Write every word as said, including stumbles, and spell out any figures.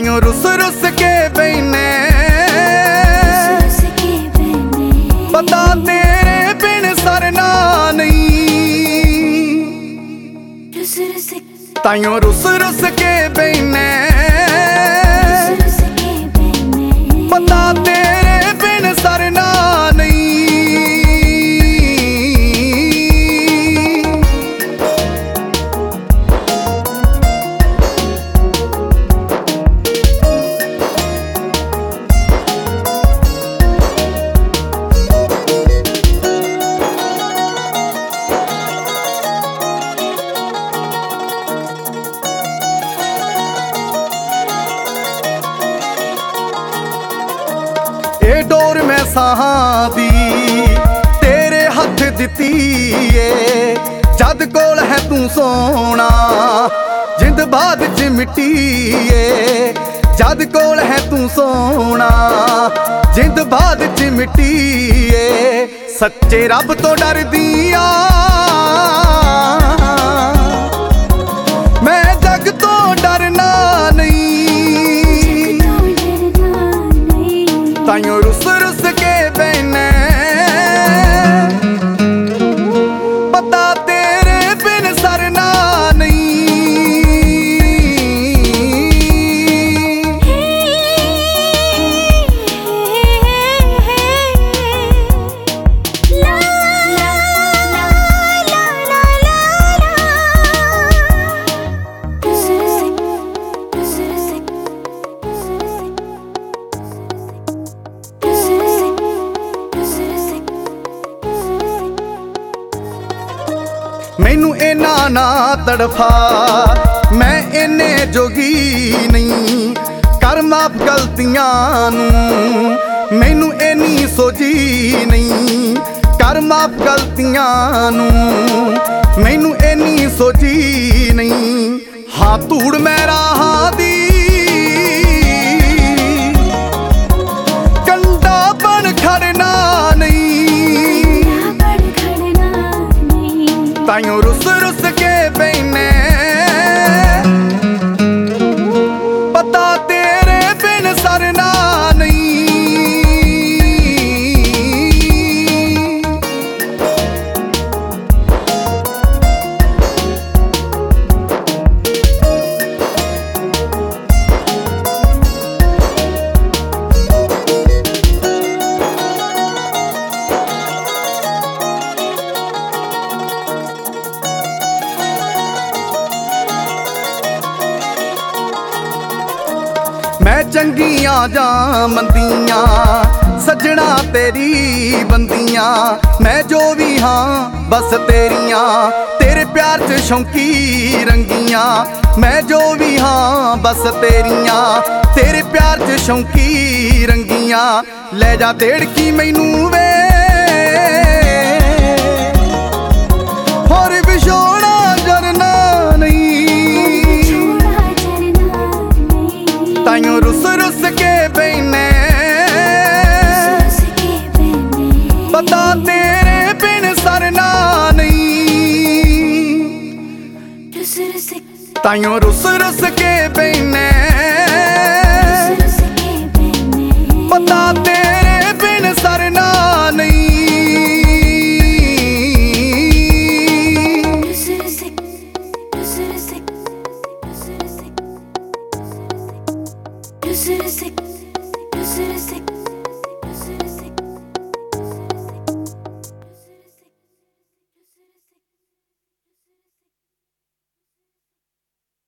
ताइयों रुस रुस के बैने पता तेरे बिन सरना नहीं। ताइयों रुस रुस के बैने पता तेरे बिन सरना नहीं। ए डोर मैं साहां दी तेरे हथ दिती ए, जद कोल है तू सोना जिंद बाद च मिट्टी ए। जद कोल है तू सोना जिंद बाद च मिट्टी ए। सच्चे रब तो डर दिया मैं जग तो डरना नहीं। ताइयों रुस रुस के बैने पता तेरे बिन सरना नहीं। मैनू इना ना तड़फा मैं इन्ने जोगी नहीं। कर माफ गलतियां नू मैनू इन्नी सोची नहीं। कर माफ गलतियां नू मैनू इन्नी सोची नहीं। हाँ धूड़ मैं राहां दी कंडा बन खड़ना नहीं। ताइयों रुस रुस के बैने पता तेरे बिन सरना नहीं। मैं चंगियां जा मंदियां सजना तेरी बंदियां। मैं जो भी हाँ बस तेरियां तेरे प्यार च शौकी रंगियां। मैं जो भी हाँ बस तेरियां तेरे प्यार च शौकी रंगियां। ले जा देड़की मैनू वे होर विछोड़ा जरना नहीं। ताइयों रुस रुस के बैने पता तेरे बिन सरना नहीं। ताइयों रुस रुस के बैने पता तेरे बिन सरना नहीं। Sick, sick, sick.